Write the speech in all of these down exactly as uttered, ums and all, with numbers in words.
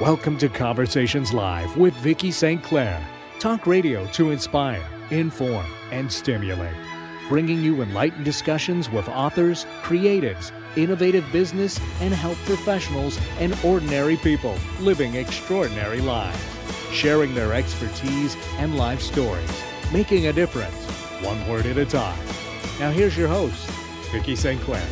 Welcome to Conversations Live with Vicki Saint Clair. Talk radio to inspire, inform, and stimulate. Bringing you enlightened discussions with authors, creatives, innovative business and health professionals, and ordinary people living extraordinary lives. Sharing their expertise and life stories. Making a difference, one word at a time. Now here's your host, Vicki Saint Clair.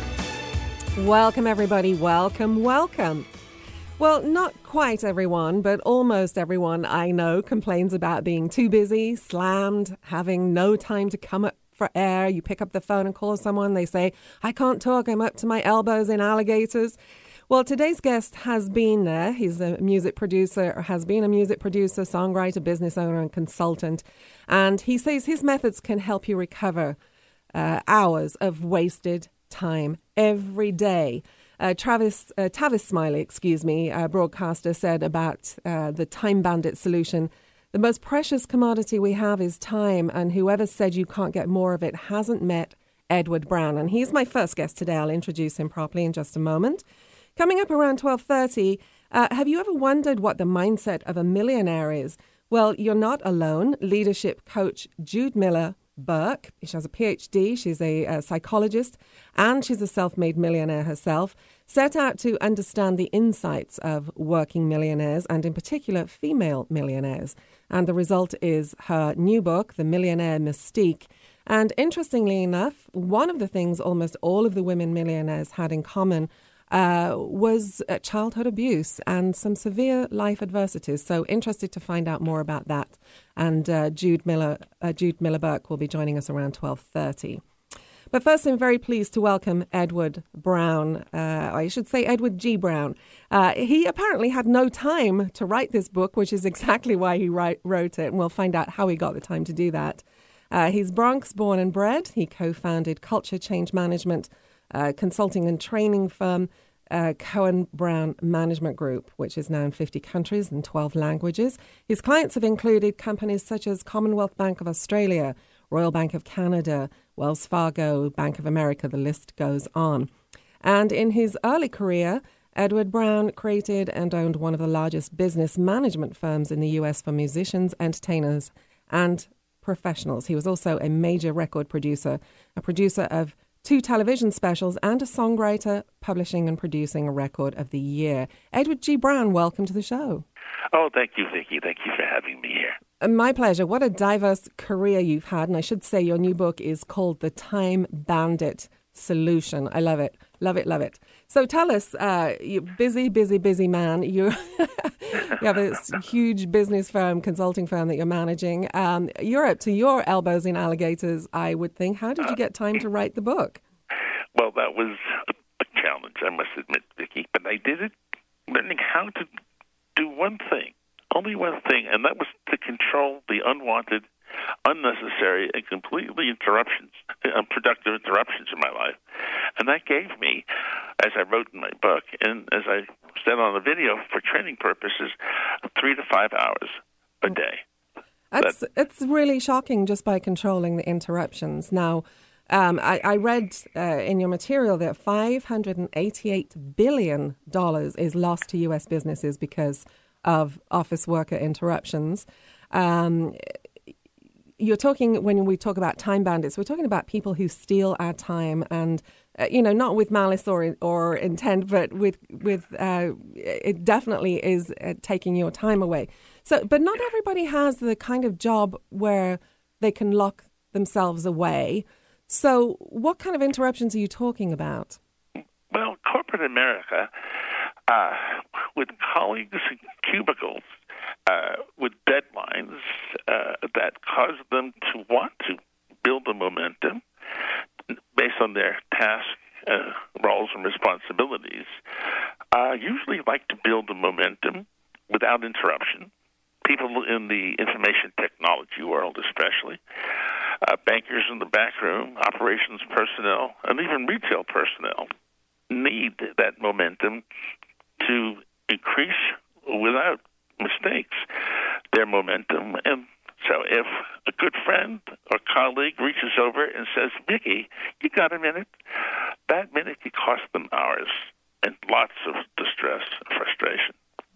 Welcome, everybody. Welcome, welcome. Well, not quite everyone, but almost everyone I know complains about being too busy, slammed, having no time to come up for air. You pick up the phone and call someone, they say, I can't talk, I'm up to my elbows in alligators. Well, today's guest has been there. He's a music producer, or has been a music producer, songwriter, business owner, and consultant. And he says his methods can help you recover uh, hours of wasted time every day. Uh, Travis uh, Tavis Smiley, excuse me, a broadcaster, said about uh, the Time Bandit solution, the most precious commodity we have is time, and whoever said you can't get more of it hasn't met Edward Brown. And he's my first guest today. I'll introduce him properly in just a moment. Coming up around twelve thirty, uh, have you ever wondered what the mindset of a millionaire is? Well, you're not alone. Leadership coach Jude Miller Burke, she has a P H D, she's a, a psychologist, and she's a self-made millionaire herself, set out to understand the insights of working millionaires, and in particular female millionaires. And the result is her new book, The Millionaire Mystique. And interestingly enough, one of the things almost all of the women millionaires had in common uh, was uh, childhood abuse and some severe life adversities. So interested to find out more about that. And uh, Jude Miller, uh, Jude Miller Burke will be joining us around twelve thirty. But first, I'm very pleased to welcome Edward Brown. Uh, I should say Edward G. Brown. Uh, he apparently had no time to write this book, which is exactly why he write, wrote it. And we'll find out how he got the time to do that. Uh, he's Bronx born and bred. He co-founded Culture Change Management, uh, consulting and training firm, uh, Cohen Brown Management Group, which is now in fifty countries and twelve languages. His clients have included companies such as Commonwealth Bank of Australia, Royal Bank of Canada, Wells Fargo, Bank of America, the list goes on. And in his early career, Edward Brown created and owned one of the largest business management firms in the U S for musicians, entertainers, and professionals. He was also a major record producer, a producer of two television specials, and a songwriter, publishing and producing a record of the year. Edward G. Brown, welcome to the show. Oh, thank you, Vicki. Thank you for having me here. My pleasure. What a diverse career you've had. And I should say your new book is called The Time Bandit Solution. I love it. Love it, love it. So tell us, uh, you're busy, busy, busy man. You you have a huge business firm, consulting firm that you're managing. Um, you're up to your elbows in alligators, I would think. How did you get time to write the book? Well, that was a challenge, I must admit, Vicki. But I did it learning how to do one thing, only one thing, and that was to control the unwanted, unnecessary, and completely interruptions, unproductive interruptions in my life. And that gave me, as I wrote in my book, and as I said on the video, for training purposes, three to five hours a day. That's that, It's really shocking just by controlling the interruptions. Now, um, I, I read uh, in your material that five hundred eighty-eight billion dollars is lost to U S businesses because of office worker interruptions. Um, you're talking, when we talk about time bandits, we're talking about people who steal our time and, uh, you know, not with malice or or intent, but with, with uh, it definitely is uh, taking your time away. So, but not everybody has the kind of job where they can lock themselves away. So what kind of interruptions are you talking about? Well, corporate America, uh, with colleagues in cubicles, uh, with deadlines uh, that cause them to want to build a momentum based on their task, uh, roles, and responsibilities, uh, usually like to build a momentum without interruption. People in the information technology world especially, uh, bankers in the back room, operations personnel, and even retail personnel need that momentum to increase without mistakes their momentum. And so if a good friend or colleague reaches over and says, Vicki, you got a minute? That minute could cost them hours and lots of distress and frustration. Right.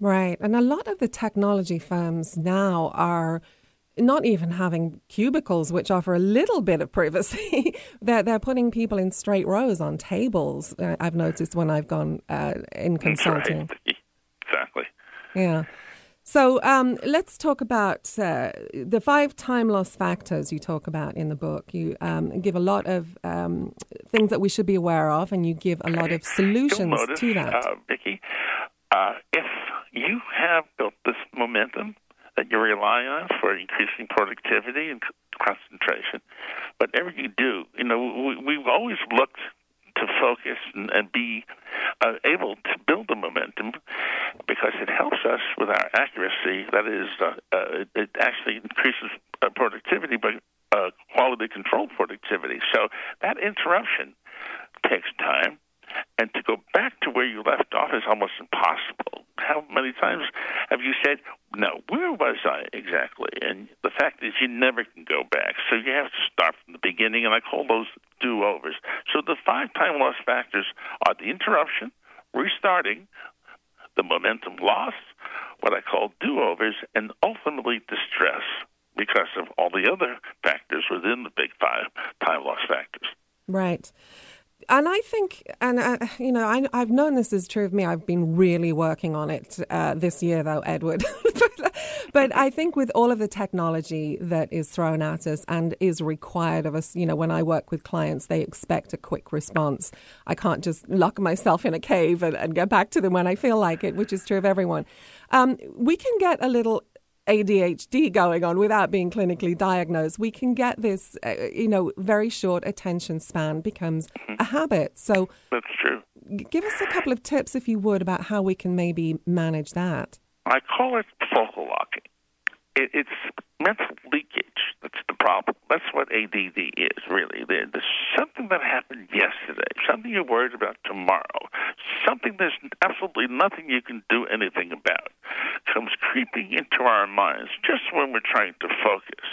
And a lot of the technology firms now are not even having cubicles, which offer a little bit of privacy. they're, they're putting people in straight rows on tables, uh, I've noticed when I've gone uh, in consulting. Right. Exactly. Yeah. So um, let's talk about uh, the five time loss factors you talk about in the book. You um, give a lot of um, things that we should be aware of, and you give a lot of solutions notice, to that. Uh, Vicki, uh, if you have built this momentum that you rely on for increasing productivity and concentration, whatever you do, you know, we, we've always looked to focus and, and be uh, able to build the momentum because it helps us with our accuracy. That is, uh, uh, it, it actually increases uh, productivity, but uh, quality control productivity. So that interruption takes time, and to go back to where you left off is almost impossible. How many times have you said, no, where was I exactly? And the fact is you never can go back. So you have to start from the beginning, and I call those do-overs. So the five time loss factors are the interruption, restarting, the momentum loss, what I call do-overs, and ultimately distress because of all the other factors within the big five time loss factors. Right. And I think, and uh, you know, I, I've known this is true of me. I've been really working on it uh, this year, though, Edward. but, but I think with all of the technology that is thrown at us and is required of us, you know, when I work with clients, they expect a quick response. I can't just lock myself in a cave and, and get back to them when I feel like it, which is true of everyone. Um, we can get a little A D H D going on without being clinically diagnosed. We can get this, uh, you know, very short attention span becomes a habit. So that's true. G- give us a couple of tips, if you would, about how we can maybe manage that. I call it focal locking. It, it's mental leakage. That's the problem. That's what A D D is, really. There, there's something that happened yesterday, something you're worried about tomorrow, something there's absolutely nothing you can do anything about, comes creeping into our minds just when we're trying to focus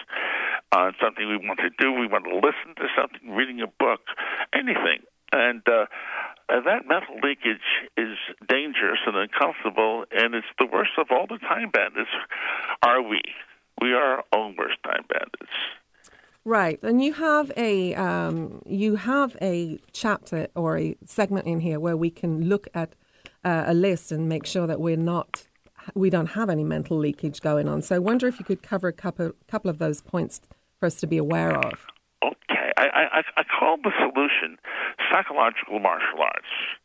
on something we want to do. We want to listen to something, reading a book, anything. And uh, that mental leakage is dangerous and uncomfortable, and it's the worst of all the time bandits are we. We are our own worst time bandits. Right, and you have a um, you have a chapter or a segment in here where we can look at uh, a list and make sure that we're not we don't have any mental leakage going on. So I wonder if you could cover a couple couple of those points for us to be aware of. Okay, I I, I call the solution psychological martial arts.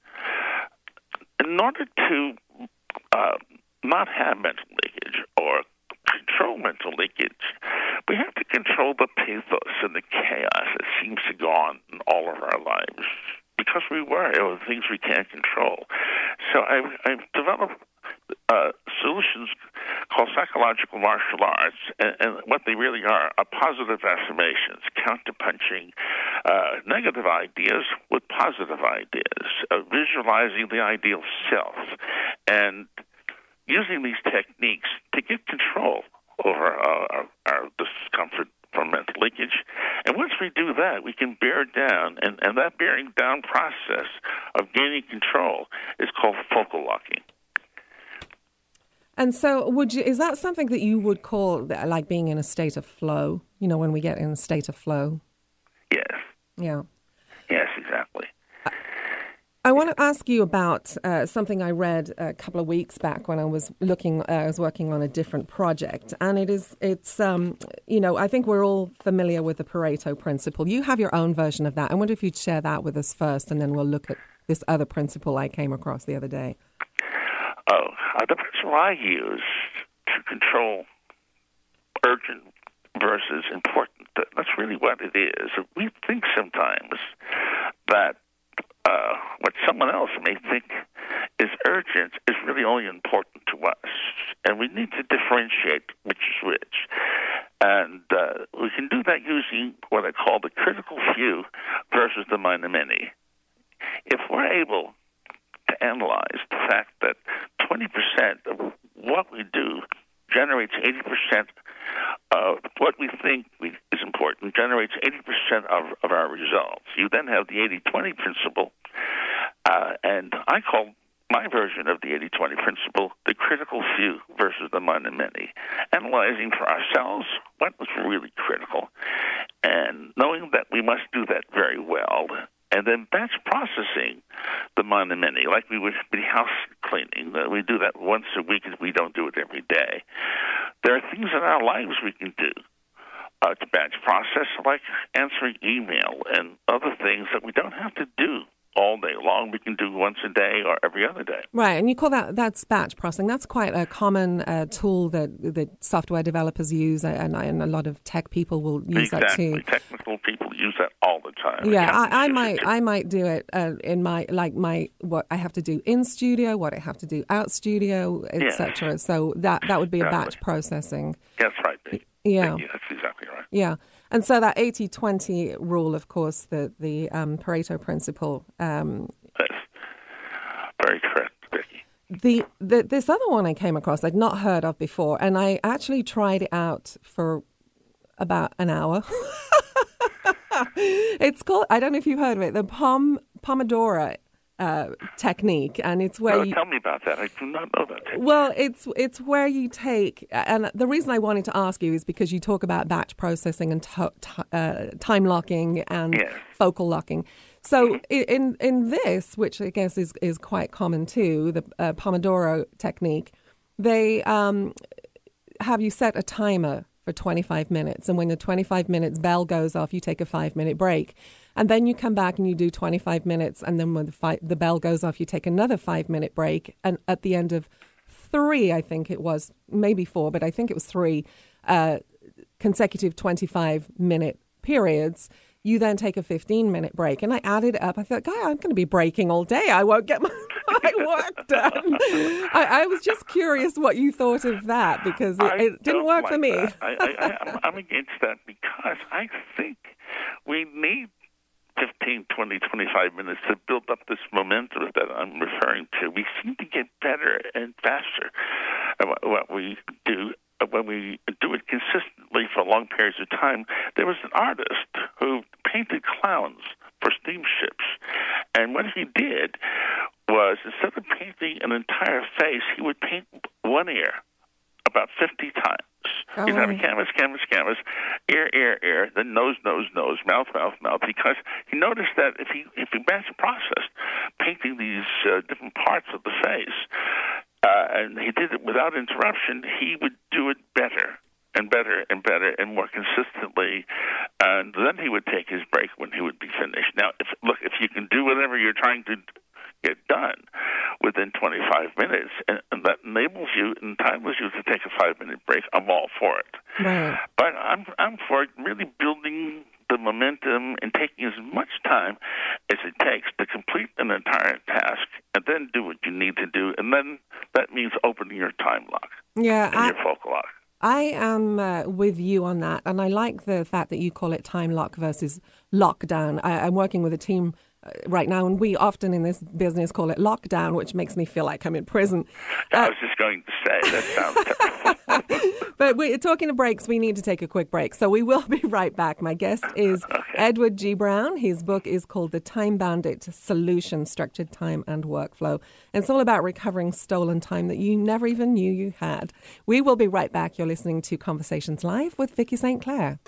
In order to uh, not have mental leakage or control mental leakage, we have to control the pathos and the chaos that seems to go on in all of our lives because we worry over things we can't control. So I've, I've developed uh, solutions called psychological martial arts, and, and what they really are are positive affirmations, counterpunching uh, negative ideas with positive ideas, uh, visualizing the ideal self, and using these techniques to get control over uh, our, our discomfort from mental leakage. And once we do that, we can bear down, and, and that bearing down process of gaining control is called focal locking. And so would you, is that something that you would call like being in a state of flow, you know, when we get in a state of flow? Yes. Yeah. Yes, exactly. I want to ask you about uh, something I read a couple of weeks back when I was looking, uh, I was working on a different project, and it is, it's, um, you know, I think we're all familiar with the Pareto principle. You have your own version of that. I wonder if you'd share that with us first, and then we'll look at this other principle I came across the other day. Oh, uh, the principle I use to control urgent versus important, that's really what it is. We think sometimes that Uh, what someone else may think is urgent is really only important to us. And we need to differentiate which is which. And uh, we can do that using what I call the critical few versus the minor many. If we're able to analyze the fact that twenty percent of what we do generates eighty percent of what we think we, is important, generates eighty percent of, of our results. You then have the eighty twenty principle, uh, and I call my version of the eighty twenty principle, the critical few versus the many, analyzing for ourselves what was really critical, and knowing that we must do that very well, and then batch processing the many, like we would be house cleaning. We do that once a week, and we don't do it every day. There are things in our lives we can do uh, to batch process, like answering email and other things that we don't have to do all day long. We can do once a day or every other day. Right, and you call that, that's batch processing. That's quite a common uh, tool that, that software developers use, and, and a lot of tech people will use exactly. that too. Technical people use that all the time. Yeah, I, I might I might do it uh, in my, like my, what I have to do in studio, what I have to do out studio, et cetera. Yes. So that, that would be exactly. a batch processing. That's right, Vicky. Yeah. Vicky, that's exactly right. Yeah. And so that eighty twenty rule, of course, the, the um, Pareto principle. Um, yes. Very correct, Vicky. The, the This other one I came across, I'd not heard of before, and I actually tried it out for about an hour. It's called, I don't know if you've heard of it, the Pom, Pomodoro uh, technique, and it's where no, you... Tell me about that. I do not know that technique. Well, it's it's where you take, and the reason I wanted to ask you is because you talk about batch processing and to, to, uh, time locking and yes. focal locking. So in in this, which I guess is, is quite common too, the uh, Pomodoro technique, they um, have you set a timer for twenty-five minutes. And when the twenty-five minutes bell goes off, you take a five-minute break. And then you come back and you do twenty-five minutes. And then when the, fi- the bell goes off, you take another five-minute break. And at the end of three, I think it was, maybe four, but I think it was three uh, consecutive twenty-five-minute periods, you then take a fifteen-minute break. And I added it up. I thought, God, I'm going to be breaking all day. I won't get my, my work done. I, I was just curious what you thought of that, because it, it didn't work like for me. I, I, I, I'm against that because I think we need fifteen, twenty, twenty-five minutes to build up this momentum that I'm referring to. We seem to get better and faster at what we do when we do it consistently for long periods of time. There was an artist who painted clowns for steamships, and what he did was, instead of painting an entire face, he would paint one ear about fifty times. Oh. He'd have a canvas, canvas, canvas, ear, ear, ear, then nose, nose, nose, mouth, mouth, mouth, because he noticed that if he if he batch processed painting these uh, different parts of the face, uh, and he did it without interruption, he would do it better and better and better and more consistently, and then he would take his break when he would be finished. Now, if look, if you can do whatever you're trying to get done within twenty-five minutes, and, and that enables you, entitles you to take a five-minute break, I'm all for it. Right. But I'm I'm for really building the momentum and taking as much time as it takes to complete an entire task, and then do what you need to do, and then that means opening your time lock yeah, and I, your focal lock. I am uh, with you on that, and I like the fact that you call it time lock versus lockdown. I, I'm working with a team right now, and we often in this business call it lockdown, which makes me feel like I'm in prison. Uh, I was just going to say, that sounds terrible. But we're talking to breaks. We need to take a quick break, so we will be right back. My guest is okay. Edward G. Brown. His book is called The Time Bandit Solution, Structured Time and Workflow. And it's all about recovering stolen time that you never even knew you had. We will be right back. You're listening to Conversations Live with Vicki Saint Clair.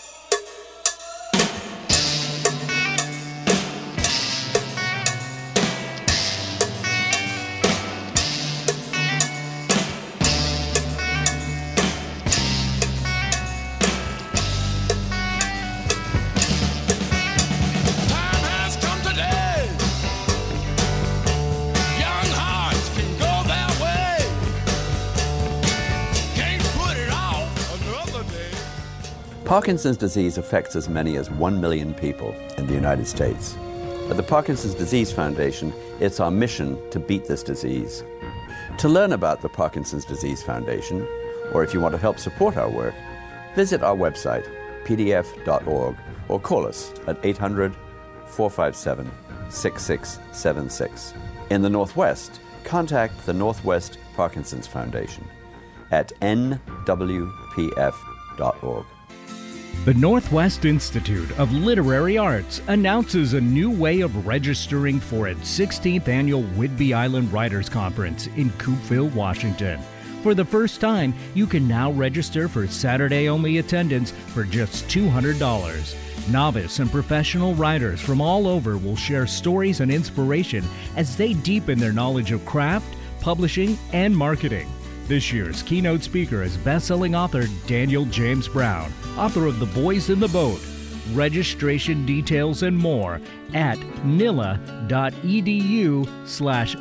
Parkinson's disease affects as many as one million people in the United States. At the Parkinson's Disease Foundation, it's our mission to beat this disease. To learn about the Parkinson's Disease Foundation, or if you want to help support our work, visit our website, p d f dot org, or call us at eight hundred, four five seven, six six seven six. In the Northwest, contact the Northwest Parkinson's Foundation at n w p f dot org. The Northwest Institute of Literary Arts announces a new way of registering for its sixteenth annual Whidbey Island Writers Conference in Coupeville, Washington. For the first time, you can now register for Saturday-only attendance for just two hundred dollars. Novice and professional writers from all over will share stories and inspiration as they deepen their knowledge of craft, publishing, and marketing. This year's keynote speaker is best-selling author Daniel James Brown, author of The Boys in the Boat. Registration details and more at nila.edu slash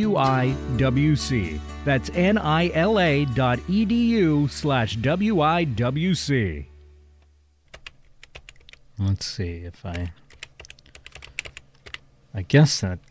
WIWC. That's N-I-L-A dot edu slash W-I-W-C. Let's see if I... I guess that...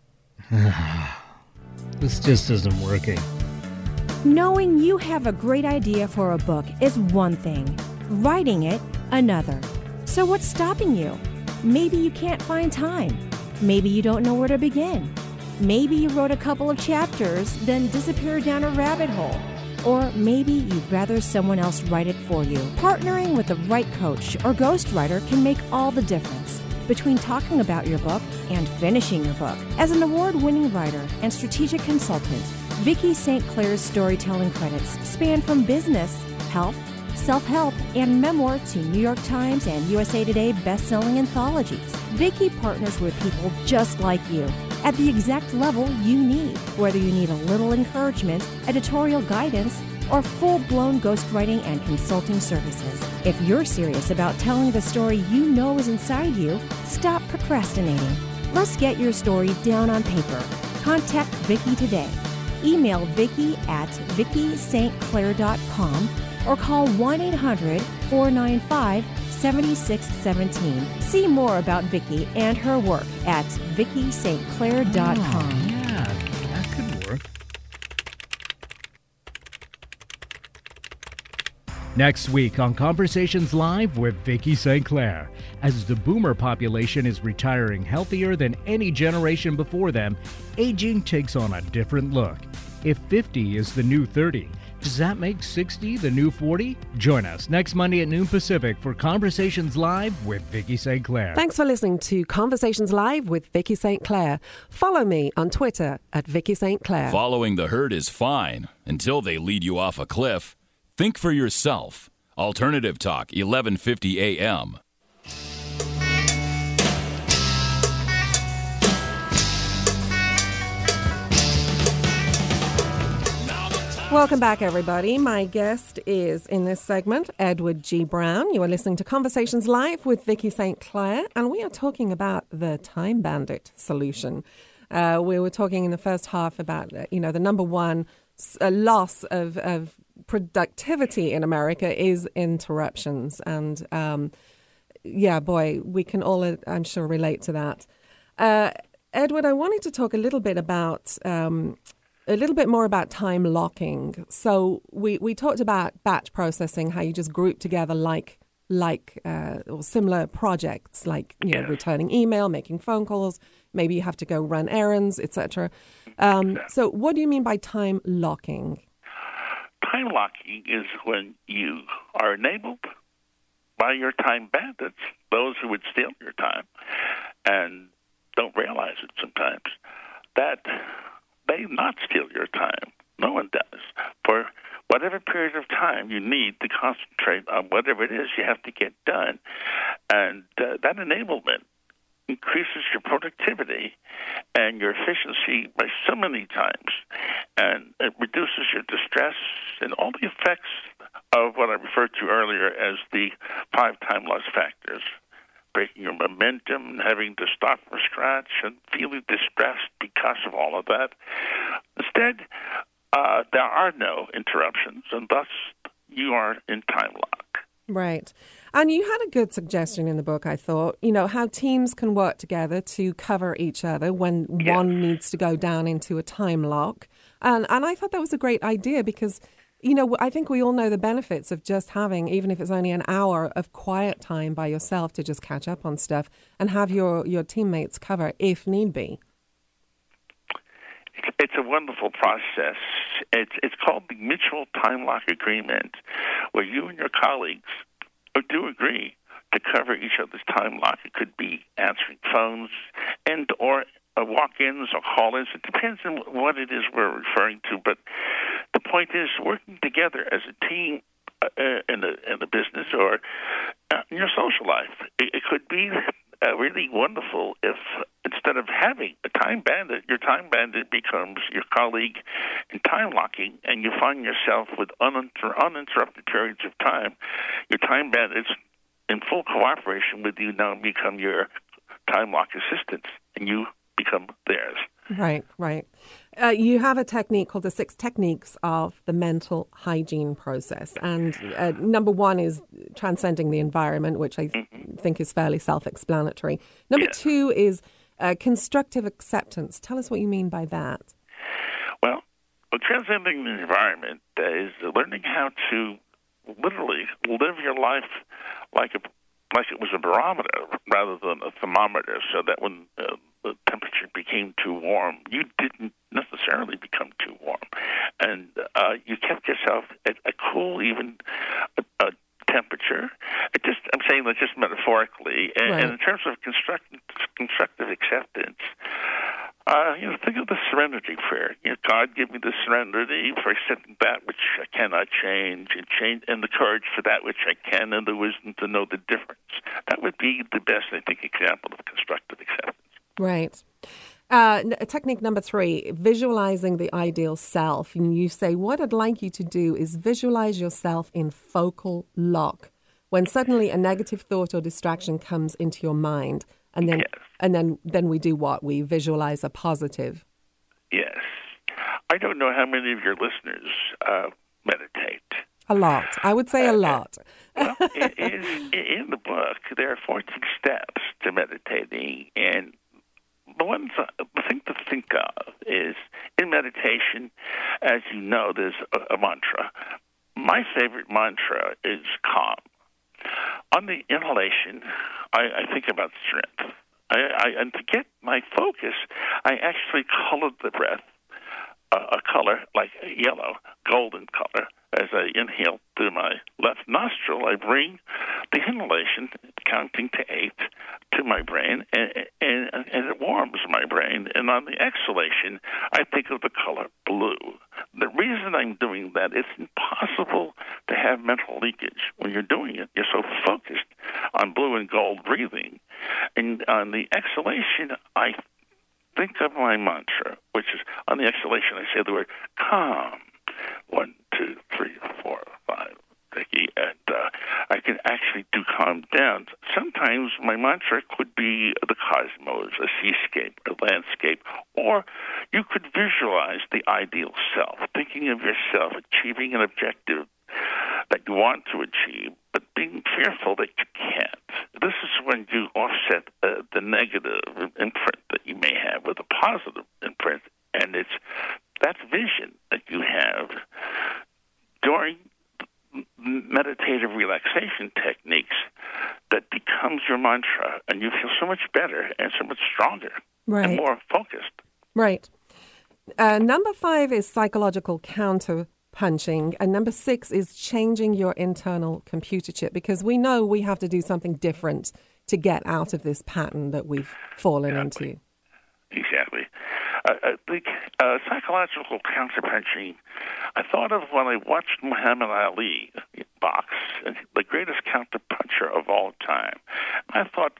This just isn't working. Knowing you have a great idea for a book is one thing. Writing it, another. So what's stopping you? Maybe you can't find time. Maybe you don't know where to begin. Maybe you wrote a couple of chapters, then disappeared down a rabbit hole. Or maybe you'd rather someone else write it for you. Partnering with the right coach or ghostwriter can make all the difference between talking about your book and finishing your book. As an award-winning writer and strategic consultant, Vicki Saint Clair's storytelling credits span from business, health, self-help, and memoir to New York Times and U S A Today best-selling anthologies. Vicki partners with people just like you at the exact level you need, whether you need a little encouragement, editorial guidance, or full-blown ghostwriting and consulting services. If you're serious about telling the story you know is inside you, stop procrastinating. Let's get your story down on paper. Contact Vicki today. Email Vicki at vicki st clair dot com or call one eight hundred, four nine five, seven six one seven. See more about Vicki and her work at vicki st clair dot com. Oh, yeah, that could work. Next week on Conversations Live with Vicki Saint Clair. As the boomer population is retiring healthier than any generation before them, aging takes on a different look. If fifty is the new thirty, does that make sixty the new forty? Join us next Monday at noon Pacific for Conversations Live with Vicki Saint Clair. Thanks for listening to Conversations Live with Vicki Saint Clair. Follow me on Twitter at Vicki Saint Clair. Following the herd is fine until they lead you off a cliff. Think for yourself. Alternative Talk, eleven fifty A M. Welcome back, everybody. My guest is, in this segment, Edward G. Brown. You are listening to Conversations Live with Vicki Saint Clair, and we are talking about the Time Bandit solution. Uh, we were talking in the first half about, uh, you know, the number one uh, loss of, of productivity in America is interruptions. And, um, yeah, boy, we can all, uh, I'm sure, relate to that. Uh, Edward, I wanted to talk a little bit about... Um, A little bit more about time locking. So we, we talked about batch processing, how you just group together like like uh, or similar projects, like you know, Yeah. returning email, making phone calls. Maybe you have to go run errands, et cetera. Um, so what do you mean by time locking? Time locking is when you are enabled by your time bandits, those who would steal your time, and don't realize it sometimes, that they not steal your time. No one does. For whatever period of time you need to concentrate on whatever it is you have to get done. And uh, that enablement increases your productivity and your efficiency by so many times. And it reduces your distress and all the effects of what I referred to earlier as the five time loss factors. Breaking your momentum, having to start from scratch, and feeling distressed because of all of that. Instead, uh, there are no interruptions, and thus you are in time lock. Right. And you had a good suggestion in the book, I thought, you know, how teams can work together to cover each other when Yes. one needs to go down into a time lock. And, and I thought that was a great idea because, you know, I think we all know the benefits of just having, even if it's only an hour of quiet time by yourself to just catch up on stuff and have your, your teammates cover if need be. It's a wonderful process. It's it's called the Mutual Time Lock Agreement, where you and your colleagues do agree to cover each other's time lock. It could be answering phones and or uh, walk-ins or call-ins. It depends on what it is we're referring to. But the point is working together as a team uh, in, the, in the business or uh, in your social life. It, it could be uh, really wonderful if instead of having a time bandit, your time bandit becomes your colleague in time locking, and you find yourself with uninter- uninterrupted periods of time. Your time bandits in full cooperation with you now become your time lock assistants, and you become theirs. Right, right. Uh, you have a technique called the six techniques of the mental hygiene process. And uh, number one is transcending the environment, which I th- mm-hmm. think is fairly self-explanatory. Number yes. two is uh, constructive acceptance. Tell us what you mean by that. Well, well transcending the environment is learning how to literally live your life like a like it was a barometer rather than a thermometer, so that when uh, the temperature became too warm, you didn't necessarily become too warm, and uh, you kept yourself at a cool, even a, a temperature. It just I'm saying that just metaphorically, and, right. and in terms of constructive constructive acceptance. Uh, you know, think of the serenity prayer. You know, God, give me the serenity for accepting that which I cannot change, and change, and the courage for that which I can, and the wisdom to know the difference. That would be the best, I think, example of constructive acceptance. Right. Uh, technique number three, visualizing the ideal self. And you say, what I'd like you to do is visualize yourself in focal lock. When suddenly a negative thought or distraction comes into your mind, and then, yes. and then, then we do what? We visualize a positive. Yes. I don't know how many of your listeners uh, meditate. A lot. I would say a lot. Uh, well, it is, in the book, there are fourteen steps to meditating, and the ones, the thing to think of is in meditation, as you know, there's a, a mantra. My favorite mantra is calm. On the inhalation, I, I think about strength. I, I, and to get my focus, I actually colored the breath uh, a color like a yellow, golden color. As I inhale through my left nostril, I bring the inhalation, counting to eight, to my brain, and, and, and it warms my brain. And on the exhalation, I think of the color blue. The reason I'm doing that, it's impossible to have mental leakage when you're doing it. You're so focused on blue and gold breathing. And on the exhalation, I think of my mantra, which is, on the exhalation, I say the word calm. One, two, three, four, five, Vicky, and uh, I can actually do calm down. Sometimes my mantra could be the cosmos, a seascape, a landscape, or you could visualize the ideal self, thinking of yourself achieving an objective that you want to achieve, but being fearful that you can't. This is when you offset uh, the negative imprint that you may have with a positive imprint, and it's that vision that you have during meditative relaxation techniques that becomes your mantra, and you feel so much better and so much stronger right. and more focused. Right. Uh, number five is psychological counter-punching, and number six is changing your internal computer chip, because we know we have to do something different to get out of this pattern that we've fallen exactly. into. Exactly. Uh, the uh, psychological counterpunching, I thought of when I watched Muhammad Ali box, the greatest counterpuncher of all time. I thought,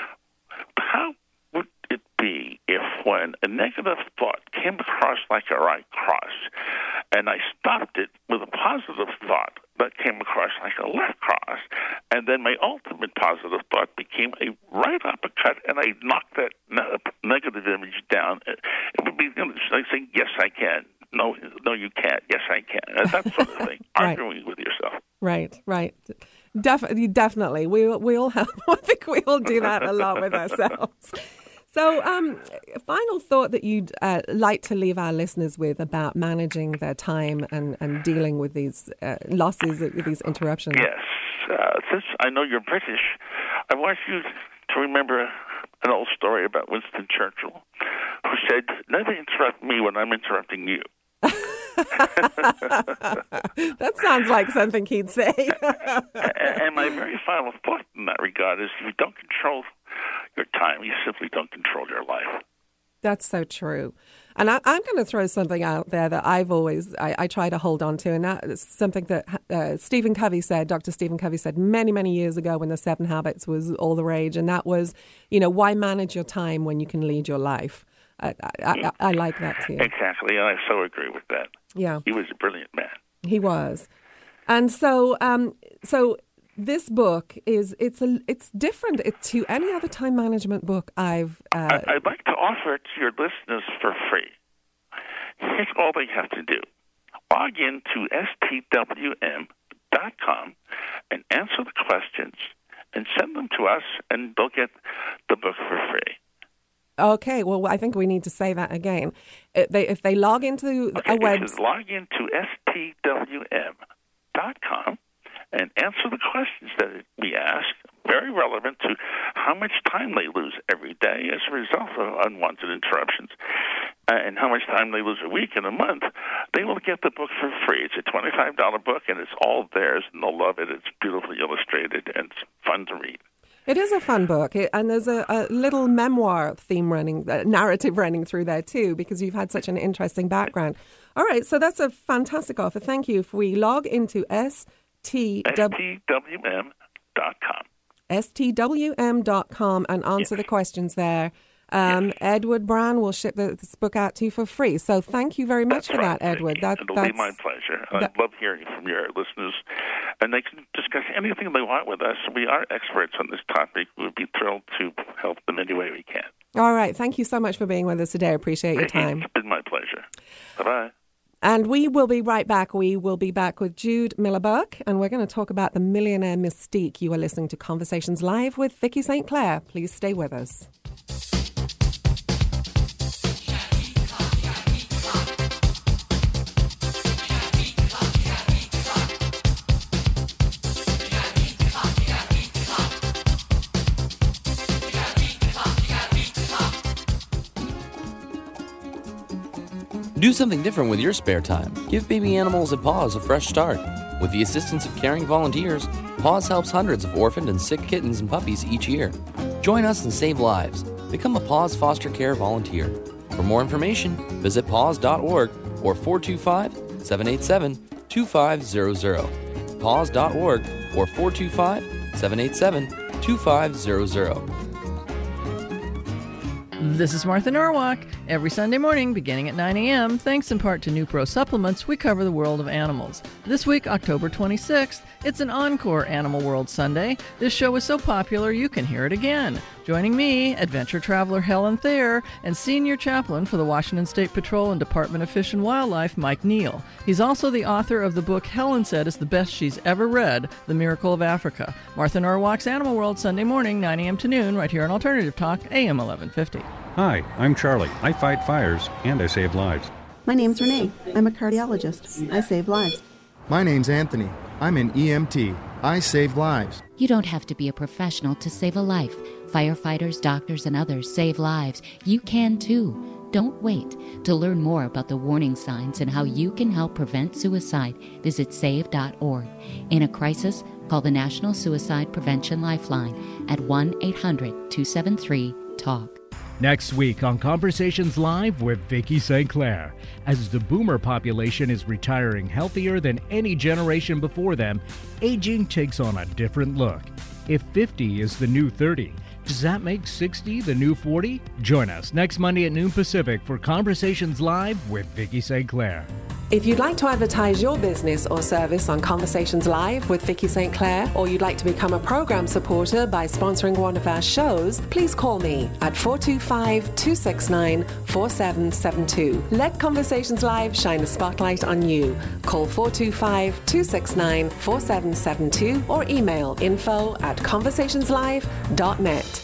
how would it be if when a negative thought came across like a right cross, and I stopped it with a positive thought that came across like a left cross, and then my ultimate positive thought became a right uppercut, and I knocked that ne- negative image down. It would be like saying, yes, I can. No, no, you can't. Yes, I can. That sort of thing. Right. Arguing with yourself. Right, right. Def- definitely. We, we all have, I think we all do that a lot with ourselves. So, um, final thought that you'd uh, like to leave our listeners with about managing their time and, and dealing with these uh, losses, with these interruptions. Yes. Uh, since I know you're British, I want you to remember an old story about Winston Churchill, who said, never interrupt me when I'm interrupting you. That sounds like something he'd say. And my very final thought in that regard is if you don't control your time, you simply don't control your life. That's so true. And I, I'm going to throw something out there that I've always, I, I try to hold on to, and that is something that uh, Stephen Covey said, Doctor Stephen Covey said many, many years ago when the Seven Habits was all the rage, and that was, you know, why manage your time when you can lead your life? I, I, I, I like that too. Exactly, and I so agree with that. Yeah. He was a brilliant man. He was. And so, um, so this book is, it's a, it's different to any other time management book I've... Uh, I, I'd like to offer it to your listeners for free. Here's all they have to do. Log in to S T W M dot com and answer the questions and send them to us, and they'll get the book for free. Okay, well, I think we need to say that again. If they, if they log into okay, a website... log into S T W M dot com and answer the questions that we ask, very relevant to how much time they lose every day as a result of unwanted interruptions, uh, and how much time they lose a week and a month. They will get the book for free. It's a twenty-five dollars book, and it's all theirs, and they'll love it. It's beautifully illustrated, and it's fun to read. It is a fun book, it, and there's a, a little memoir theme running, uh, narrative running through there too, because you've had such an interesting background. All right, so that's a fantastic offer. Thank you. If we log into S T W M dot com. S T W M dot com and answer yes. the questions there. Um, yes. Edward Brown will ship the, this book out to you for free. So thank you very much that's for right. that, Edward. That, that, It'll that's, be my pleasure. That, I love hearing from your listeners. And they can discuss anything they want with us. We are experts on this topic. We'd be thrilled to help them any way we can. All right. Thank you so much for being with us today. I appreciate your time. It's been my pleasure. Bye-bye. And we will be right back. We will be back with Jude Miller-Buck, and we're going to talk about the millionaire mystique. You are listening to Conversations Live with Vicky Saint Clair. Please stay with us. Do something different with your spare time. Give baby animals at Paws a fresh start. With the assistance of caring volunteers, Paws helps hundreds of orphaned and sick kittens and puppies each year. Join us and save lives. Become a Paws foster care volunteer. For more information, visit paws dot org or four two five, seven eight seven, two five zero zero. paws dot org or four two five, seven eight seven, two five zero zero. This is Martha Norwalk. Every Sunday morning, beginning at nine a.m., thanks in part to Nupro Supplements, we cover the world of animals. This week, October twenty-sixth, it's an encore Animal World Sunday. This show is so popular you can hear it again. Joining me, adventure traveler Helen Thayer, and senior chaplain for the Washington State Patrol and Department of Fish and Wildlife, Mike Neal. He's also the author of the book Helen said is the best she's ever read, The Miracle of Africa. Martha Norwalk's Animal World, Sunday morning, nine a.m. to noon, right here on Alternative Talk, A M eleven fifty. Hi, I'm Charlie. I fight fires and I save lives. My name's Renee. I'm a cardiologist. I save lives. My name's Anthony. I'm an E M T. I save lives. You don't have to be a professional to save a life. Firefighters, doctors, and others save lives. You can too. Don't wait. To learn more about the warning signs and how you can help prevent suicide, visit save dot org. In a crisis, call the National Suicide Prevention Lifeline at one eight hundred, two seven three, talk. Next week on Conversations Live with Vicky Saint Clair. As the boomer population is retiring healthier than any generation before them, aging takes on a different look. If fifty is the new thirty, does that make sixty the new forty? Join us next Monday at noon Pacific for Conversations Live with Vicky Saint Clair. If you'd like to advertise your business or service on Conversations Live with Vicky Saint Clair, or you'd like to become a program supporter by sponsoring one of our shows, please call me at four two five, two six nine, four seven seven two. Let Conversations Live shine a spotlight on you. Call four two five, two six nine, four seven seven two or email info at conversations live dot net.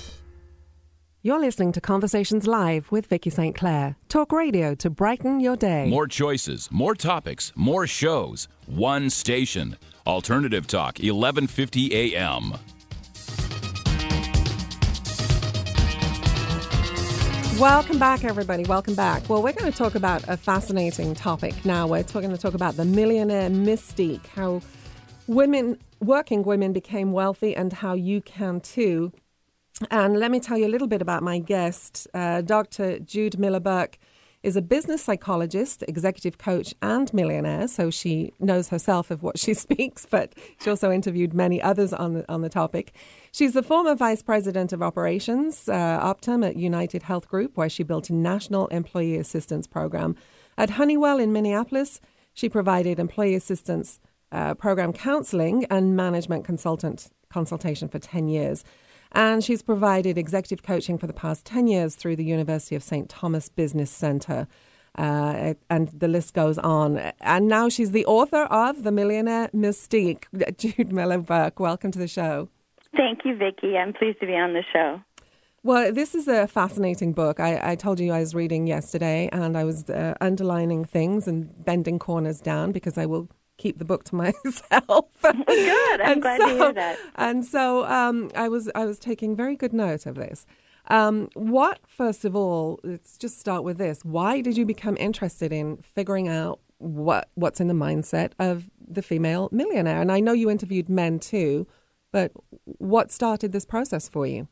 You're listening to Conversations Live with Vicky Saint Clair. Talk radio to brighten your day. More choices, more topics, more shows. One station. Alternative Talk, eleven fifty A M. Welcome back, everybody. Welcome back. Well, we're going to talk about a fascinating topic now. We're going to talk about the millionaire mystique, how women, working women became wealthy and how you can too. And let me tell you a little bit about my guest. Uh, Doctor Jude Miller-Burke is a business psychologist, executive coach, and millionaire. So she knows herself of what she speaks, but she also interviewed many others on the, on the topic. She's the former vice president of operations, uh, Optum at United Health Group, where she built a national employee assistance program. At Honeywell in Minneapolis, she provided employee assistance uh, program counseling and management consultant consultation for ten years. And she's provided executive coaching for the past ten years through the University of Saint Thomas Business Center. Uh, and the list goes on. And now she's the author of The Millionaire Mystique. Jude Miller-Burke, welcome to the show. Thank you, Vicki. I'm pleased to be on the show. Well, this is a fascinating book. I, I told you I was reading yesterday, and I was uh, underlining things and bending corners down because I will keep the book to myself. Good. I'm and glad so, to hear that. And so um, I was I was taking very good note of this. Um, what, first of all, let's just start with this. Why did you become interested in figuring out what what's in the mindset of the female millionaire? And I know you interviewed men too, but what started this process for you?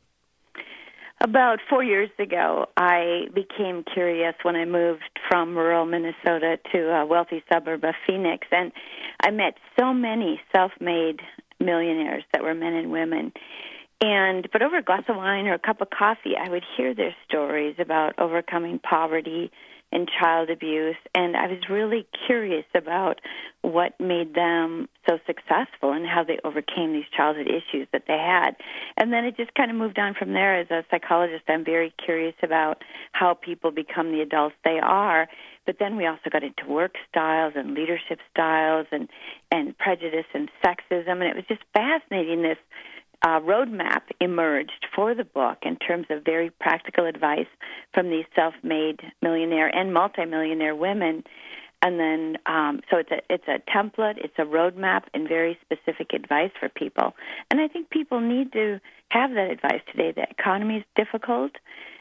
About four years ago, I became curious when I moved from rural Minnesota to a wealthy suburb of Phoenix, and I met so many self-made millionaires that were men and women. And but over a glass of wine or a cup of coffee, I would hear their stories about overcoming poverty and child abuse, and I was really curious about what made them so successful and how they overcame these childhood issues that they had. And then it just kind of moved on from there. As a psychologist, I'm very curious about how people become the adults they are. But then we also got into work styles and leadership styles and, and prejudice and sexism, and it was just fascinating. This Uh, roadmap emerged for the book in terms of very practical advice from these self-made millionaire and multimillionaire women, and then um, so it's a it's a template, it's a roadmap, and very specific advice for people. And I think people need to have that advice today. The economy is difficult,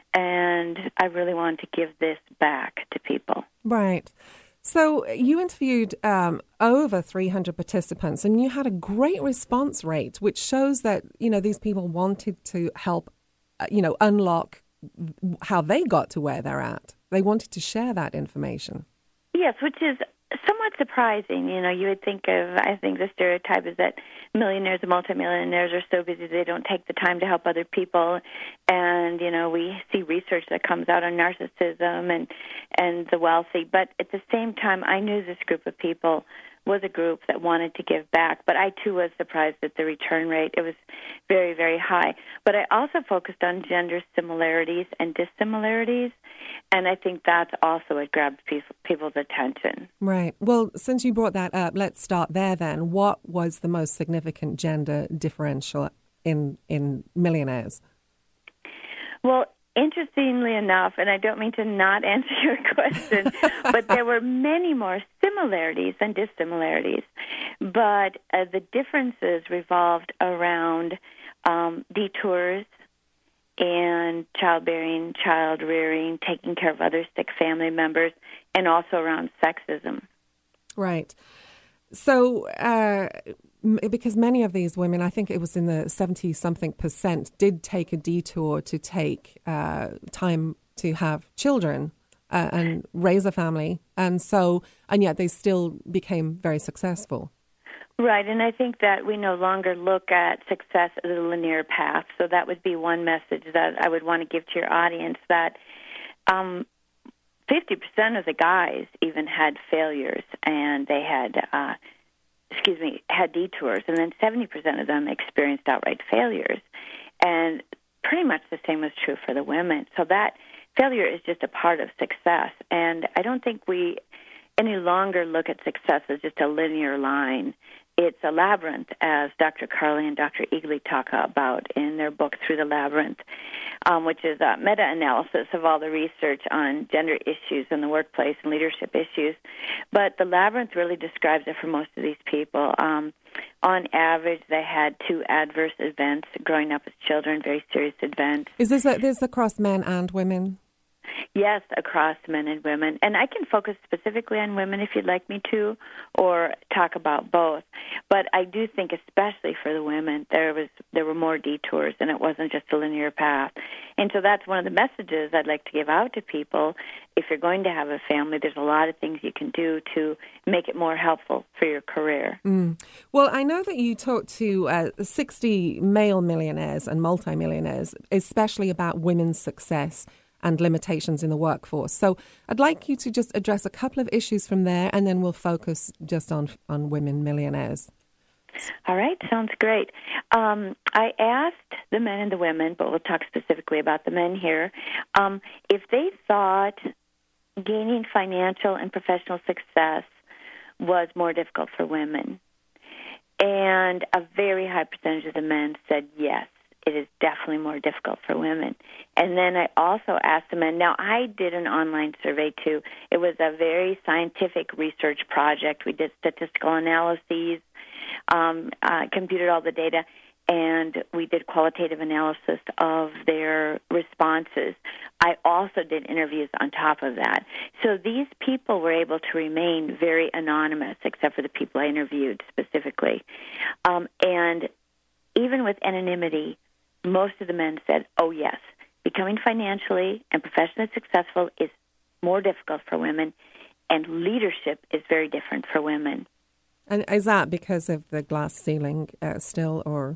and I really want to give this back to people. Right. So you interviewed um, over three hundred participants, and you had a great response rate, which shows that, you know, these people wanted to help, uh, you know, unlock how they got to where they're at. They wanted to share that information. Yes, which is somewhat surprising. You know, you would think of, I think the stereotype is that millionaires and multimillionaires are so busy they don't take the time to help other people. And, you know, we see research that comes out on narcissism and, and the wealthy. But at the same time, I knew this group of people was a group that wanted to give back. But I, too, was surprised at the return rate. It was very, very high. But I also focused on gender similarities and dissimilarities. And I think that's also what grabbed people's attention. Right. Well, since you brought that up, let's start there then. What was the most significant gender differential in, in millionaires? Well, interestingly enough, and I don't mean to not answer your question, but there were many more similarities than dissimilarities. But uh, the differences revolved around um, detours, and childbearing, child rearing, taking care of other sick family members, and also around sexism. Right. So, uh, m- because many of these women, I think it was in the seventy-something percent, did take a detour to take uh, time to have children uh, and raise a family. And so, and yet they still became very successful. Right, and I think that we no longer look at success as a linear path. So that would be one message that I would want to give to your audience, that um, fifty percent of the guys even had failures, and they had, uh, excuse me, had detours, and then seventy percent of them experienced outright failures. And pretty much the same was true for the women. So that failure is just a part of success, and I don't think we any longer look at success as just a linear line. It's a labyrinth, as Doctor Carley and Doctor Eagley talk about in their book, Through the Labyrinth, um, which is a meta-analysis of all the research on gender issues in the workplace and leadership issues. But the labyrinth really describes it for most of these people. Um, on average, they had two adverse events growing up as children, very serious events. Is this, a, this across men and women? Yes, across men and women. And I can focus specifically on women if you'd like me to, or talk about both. But I do think, especially for the women, there was there were more detours, and it wasn't just a linear path. And so that's one of the messages I'd like to give out to people. If you're going to have a family, there's a lot of things you can do to make it more helpful for your career. Mm. Well, I know that you talked to uh, sixty male millionaires and multimillionaires, especially about women's success and limitations in the workforce. So I'd like you to just address a couple of issues from there, and then we'll focus just on on women millionaires. All right, sounds great. Um, I asked the men and the women, but we'll talk specifically about the men here, um, if they thought gaining financial and professional success was more difficult for women. And a very high percentage of the men said yes, it is definitely more difficult for women. And then I also asked the men, now I did an online survey too. It was a very scientific research project. We did statistical analyses, um, uh, computed all the data, and we did qualitative analysis of their responses. I also did interviews on top of that. So these people were able to remain very anonymous, except for the people I interviewed specifically. Um, and even with anonymity, most of the men said, oh, yes, becoming financially and professionally successful is more difficult for women, and leadership is very different for women. And is that because of the glass ceiling uh, still, or...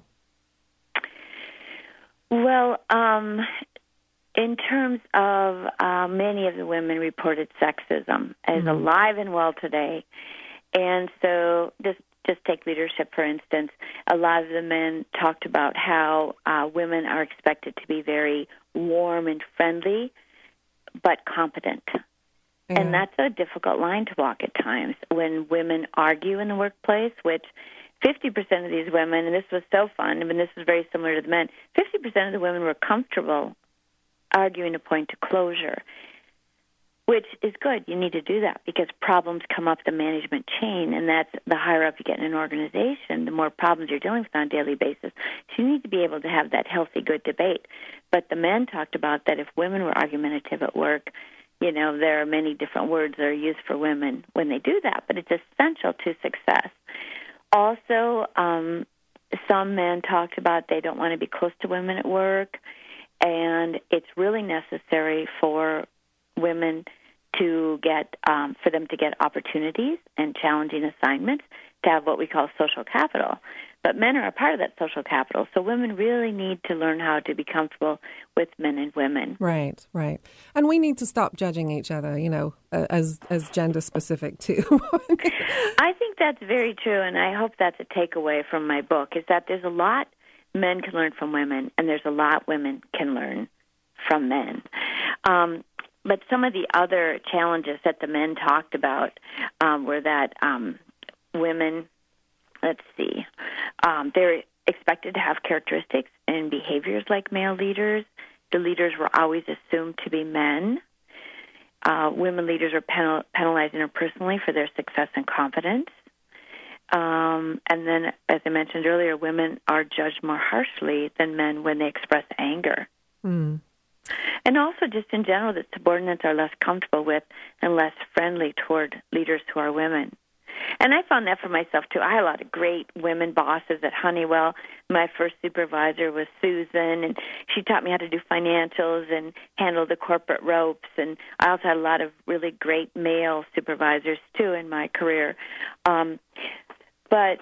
Well, um, in terms of uh, many of the women reported sexism as mm-hmm. alive and well today. And so just just take leadership, for instance. A lot of the men talked about how uh, women are expected to be very warm and friendly, but competent. Yeah. And that's a difficult line to walk at times when women argue in the workplace, which fifty percent of these women, and this was so fun, I mean, this is very similar to the men, fifty percent of the women were comfortable arguing a point to closure, which is good. You need to do that because problems come up the management chain, and that's the higher up you get in an organization, the more problems you're dealing with on a daily basis. So you need to be able to have that healthy, good debate. But the men talked about that if women were argumentative at work, you know, there are many different words that are used for women when they do that, but it's essential to success. Also, um, some men talked about they don't want to be close to women at work, and it's really necessary for women to get, um, for them to get opportunities and challenging assignments to have what we call social capital. But men are a part of that social capital, so women really need to learn how to be comfortable with men and women. Right, right. And we need to stop judging each other, you know, uh, as as gender specific too. I think that's very true, and I hope that's a takeaway from my book, is that there's a lot men can learn from women, and there's a lot women can learn from men. Um, but some of the other challenges that the men talked about um, were that um, women... Let's see. Um, they're expected to have characteristics and behaviors like male leaders. The leaders were always assumed to be men. Uh, women leaders are penal- penalized interpersonally for their success and confidence. Um, and then, as I mentioned earlier, women are judged more harshly than men when they express anger. Mm. And also, just in general, that subordinates are less comfortable with and less friendly toward leaders who are women. And I found that for myself, too. I had a lot of great women bosses at Honeywell. My first supervisor was Susan, and she taught me how to do financials and handle the corporate ropes. And I also had a lot of really great male supervisors, too, in my career. Um, but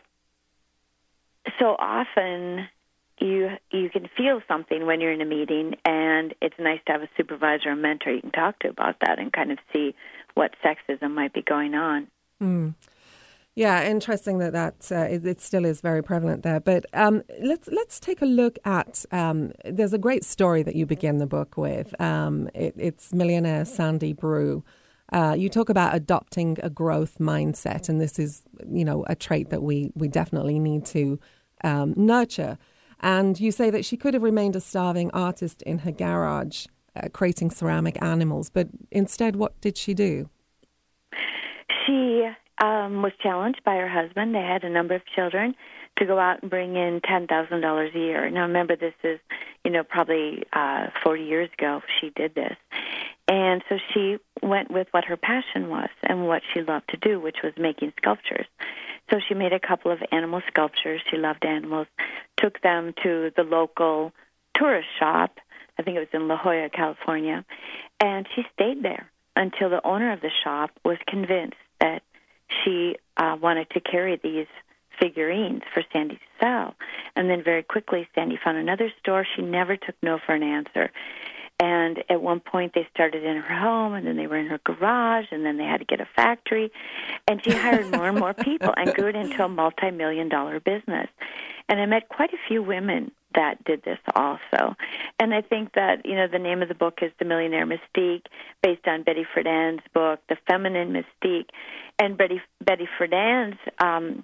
so often you you can feel something when you're in a meeting, and it's nice to have a supervisor or mentor you can talk to about that and kind of see what sexism might be going on. Mm. Yeah, interesting that that uh, it, it still is very prevalent there. But um, let's let's take a look at. Um, there's a great story that you begin the book with. Um, it, it's millionaire Sandy Brew. Uh, you talk about adopting a growth mindset, and this is, you know, a trait that we we definitely need to um, nurture. And you say that she could have remained a starving artist in her garage, uh, creating ceramic animals, but instead, what did she do? She um, was challenged by her husband. They had a number of children to go out and bring in ten thousand dollars a year. Now, remember, this is, you know, probably uh, forty years ago she did this. And so she went with what her passion was and what she loved to do, which was making sculptures. So she made a couple of animal sculptures. She loved animals, took them to the local tourist shop. I think it was in La Jolla, California. And she stayed there until the owner of the shop was convinced that she uh, wanted to carry these figurines for Sandy to sell. And then very quickly, Sandy found another store. She never took no for an answer. And at one point, they started in her home, and then they were in her garage, and then they had to get a factory. And she hired more and more people and grew it into a multi-million dollar business. And I met quite a few women that did this also. And I think that, you know, the name of the book is The Millionaire Mystique, based on Betty Friedan's book, The Feminine Mystique. And Betty, Betty Friedan's um,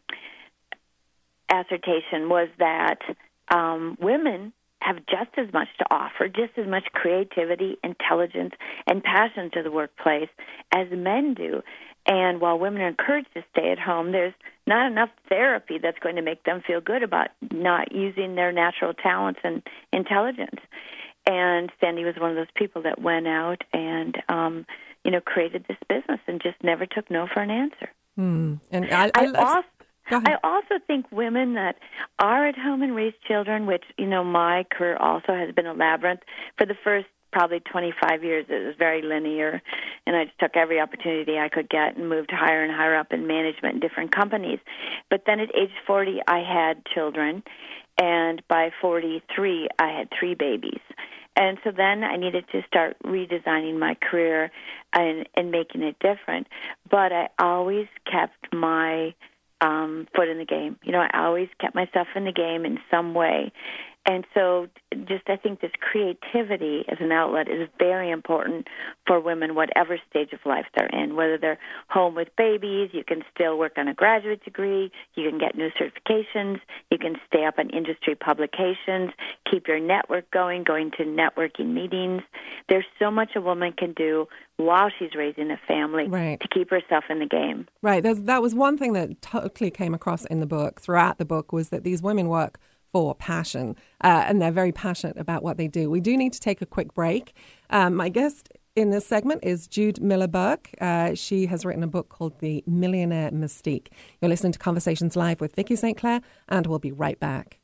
assertion was that um, women have just as much to offer, just as much creativity, intelligence, and passion to the workplace as men do. And while women are encouraged to stay at home, there's not enough therapy that's going to make them feel good about not using their natural talents and intelligence. And Sandy was one of those people that went out and, um, you know, created this business and just never took no for an answer. Mm. And I, I, I also, I also think women that are at home and raise children, which, you know, my career also has been a labyrinth. For the first probably twenty-five years, it was very linear, and I just took every opportunity I could get and moved higher and higher up in management in different companies. But then at age forty, I had children, and by forty-three, I had three babies. And so then I needed to start redesigning my career and, and making it different. But I always kept my um, foot in the game. You know, I always kept myself in the game in some way. And so just I think this creativity as an outlet is very important for women, whatever stage of life they're in. Whether they're home with babies, you can still work on a graduate degree, you can get new certifications, you can stay up on industry publications, keep your network going, going to networking meetings. There's so much a woman can do while she's raising a family right. to keep herself in the game. Right. There's, that was one thing that totally came across in the book, throughout the book, was that these women work for passion, uh, and they're very passionate about what they do. We do need to take a quick break. Um, my guest in this segment is Jude Miller Burke. Uh, she has written a book called The Millionaire Mystique. You're listening to Conversations Live with Vicki Saint Clair, and we'll be right back.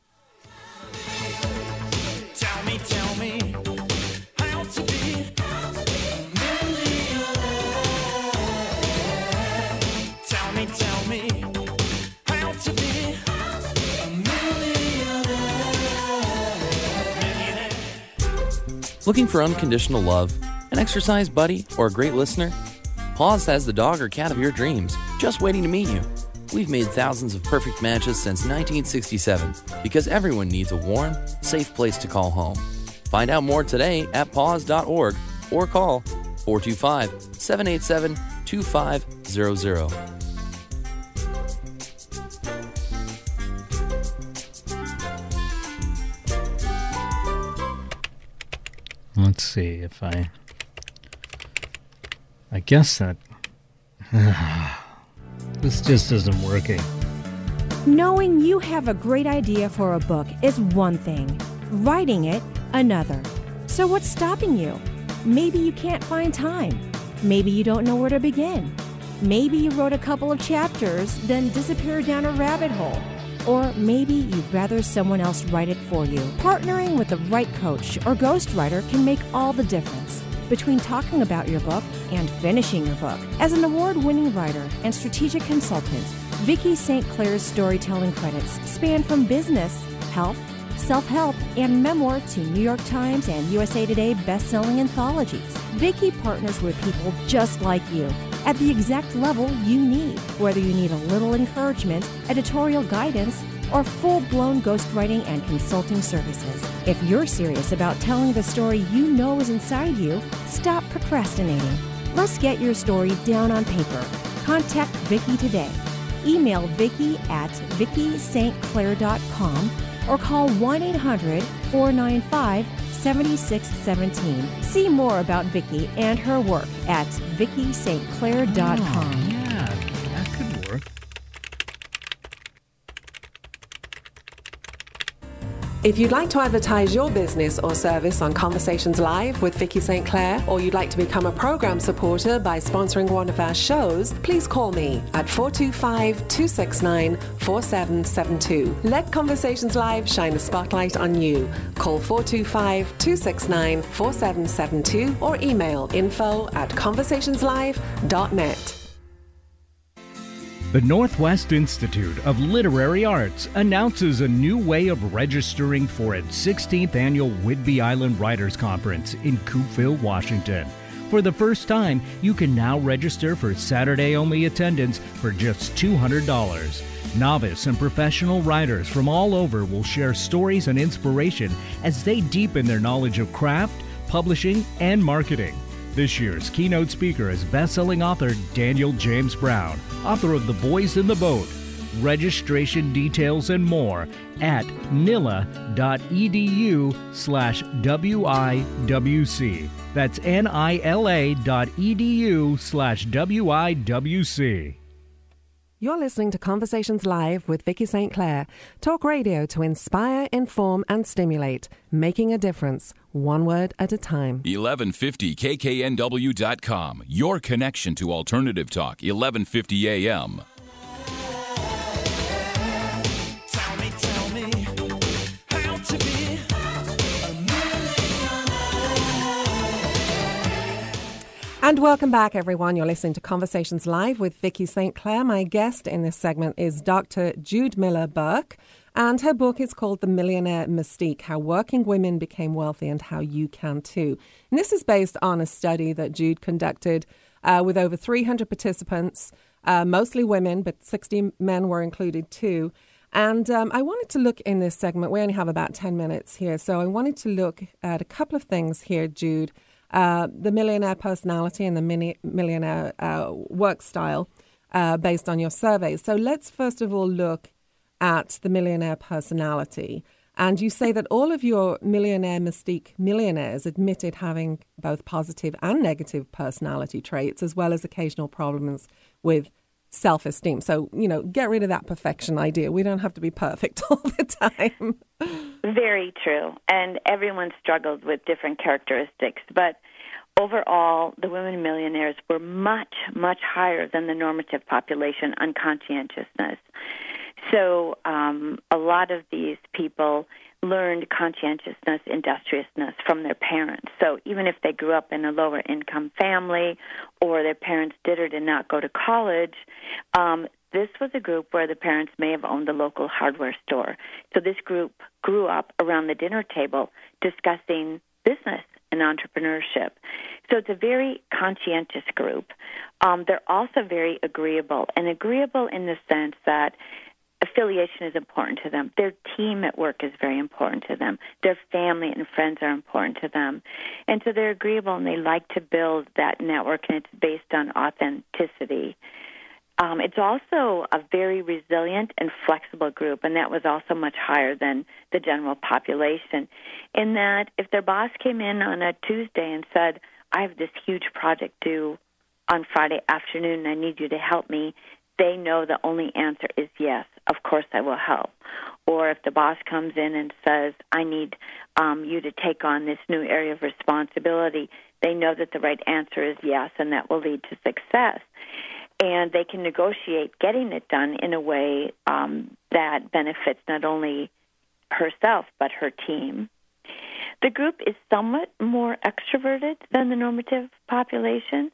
Tell me, tell me how to be a millionaire. Tell me, tell me how to be a millionaire. Looking for unconditional love, an exercise buddy, or a great listener? Paws has the dog or cat of your dreams, just waiting to meet you. We've made thousands of perfect matches since nineteen sixty-seven because everyone needs a warm, safe place to call home. Find out more today at paws dot org or call four two five, seven eight seven, two five zero zero. Let's see if I... I guess that... This just isn't working. Knowing you have a great idea for a book is one thing. Writing it, another. So what's stopping you? Maybe you can't find time. Maybe you don't know where to begin. Maybe you wrote a couple of chapters, then disappeared down a rabbit hole. Or maybe you'd rather someone else write it for you. Partnering with the right coach or ghostwriter can make all the difference between talking about your book and finishing your book. As an award-winning writer and strategic consultant, Vicki Saint Clair's storytelling credits span from business, health, self-help, and memoir to New York Times and U S A Today best-selling anthologies. Vicki partners with people just like you at the exact level you need, whether you need a little encouragement, editorial guidance, or full-blown ghostwriting and consulting services. If you're serious about telling the story you know is inside you, stop procrastinating. Let's get your story down on paper. Contact Vicki today. Email Vicki at vicki st clair dot com or call one eight hundred, four nine five, seven six one seven. See more about Vicki and her work at vicki st clair dot com. Oh, yeah, that could work. If you'd like to advertise your business or service on Conversations Live with Vicky Saint Clair, or you'd like to become a program supporter by sponsoring one of our shows, please call me at four two five, two six nine, four seven seven two. Let Conversations Live shine a spotlight on you. Call four two five, two six nine, four seven seven two or email info at conversationslive dot net. The Northwest Institute of Literary Arts announces a new way of registering for its sixteenth annual Whidbey Island Writers Conference in Coupeville, Washington. For the first time, you can now register for Saturday-only attendance for just two hundred dollars. Novice and professional writers from all over will share stories and inspiration as they deepen their knowledge of craft, publishing, and marketing. This year's keynote speaker is best-selling author Daniel James Brown, author of The Boys in the Boat. Registration details and more at nila.edu slash WIWC. That's N-I-L-A dot E-D-U slash W-I-W-C. You're listening to Conversations Live with Vicky Saint Clair. Talk radio to inspire, inform, and stimulate. Making a difference, one word at a time. eleven fifty K K N W dot com. Your connection to Alternative Talk, eleven fifty A M. Tell me, tell me how to be a millionaire. And welcome back, everyone. You're listening to Conversations Live with Vicky Saint Clair. My guest in this segment is Doctor Jude Miller Burke, and her book is called The Millionaire Mystique, How Working Women Became Wealthy and How You Can Too. And this is based on a study that Jude conducted uh, with over three hundred participants, uh, mostly women, but sixty men were included too. And um, I wanted to look in this segment, we only have about ten minutes here, so I wanted to look at a couple of things here, Jude. Uh, the millionaire personality and the mini- millionaire uh, work style uh, based on your surveys. So let's first of all look at the millionaire personality. And you say that all of your millionaire mystique millionaires admitted having both positive and negative personality traits, as well as occasional problems with self-esteem. So, you know, get rid of that perfection idea. We don't have to be perfect all the time. Very true. And everyone struggled with different characteristics. But overall, the women millionaires were much, much higher than the normative population on conscientiousness. So um, a lot of these people learned conscientiousness, industriousness from their parents. So even if they grew up in a lower income family or their parents did or did not go to college, um, this was a group where the parents may have owned a local hardware store. So this group grew up around the dinner table discussing business and entrepreneurship. So it's a very conscientious group. Um, they're also very agreeable, and agreeable in the sense that affiliation is important to them. Their team at work is very important to them. Their family and friends are important to them. And so they're agreeable, and they like to build that network, and it's based on authenticity. Um, it's also a very resilient and flexible group, and that was also much higher than the general population, in that if their boss came in on a Tuesday and said, I have this huge project due on Friday afternoon, and I need you to help me, they know the only answer is yes, of course I will help. Or if the boss comes in and says, I need um, you to take on this new area of responsibility, they know that the right answer is yes, and that will lead to success. And they can negotiate getting it done in a way um, that benefits not only herself but her team. The group is somewhat more extroverted than the normative population,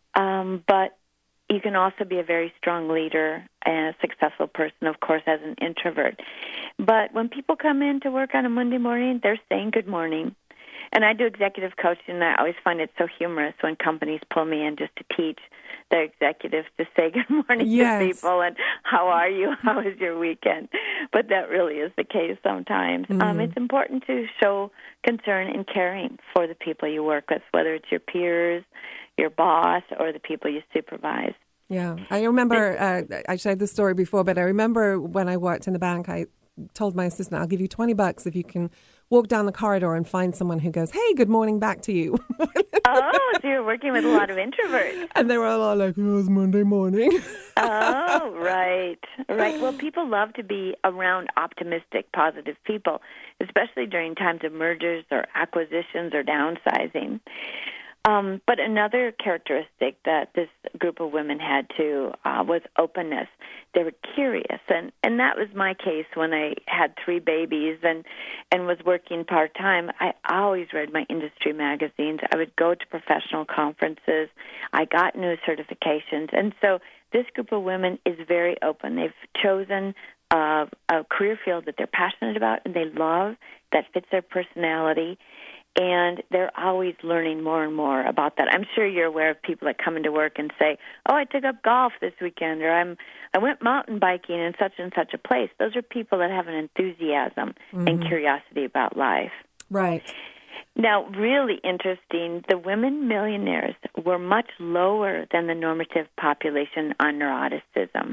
um, but you can also be a very strong leader and a successful person, of course, as an introvert. But when people come in to work on a Monday morning, they're saying good morning. And I do executive coaching, and I always find it so humorous when companies pull me in just to teach their executives to say good morning yes. to people and how are you, how is your weekend? But that really is the case sometimes. Mm-hmm. Um, it's important to show concern and caring for the people you work with, whether it's your peers, your boss, or the people you supervise. Yeah, I remember, uh, I shared this story before, but I remember when I worked in the bank, I told my assistant, I'll give you twenty bucks if you can walk down the corridor and find someone who goes, hey, good morning back to you. Oh, so you're working with a lot of introverts. And they were all like, oh, it's Monday morning. Oh, right, right. Well, people love to be around optimistic, positive people, especially during times of mergers or acquisitions or downsizing. Um, but another characteristic that this group of women had too uh, was openness. They were curious, and, and that was my case when I had three babies and, and was working part-time. I always read my industry magazines. I would go to professional conferences. I got new certifications. And so this group of women is very open. They've chosen uh, a career field that they're passionate about and they love, that fits their personality. And they're always learning more and more about that. I'm sure you're aware of people that come into work and say, oh, I took up golf this weekend, or I'm, I went mountain biking in such and such a place. Those are people that have an enthusiasm mm-hmm. and curiosity about life. Right. Now, really interesting, the women millionaires were much lower than the normative population on neuroticism.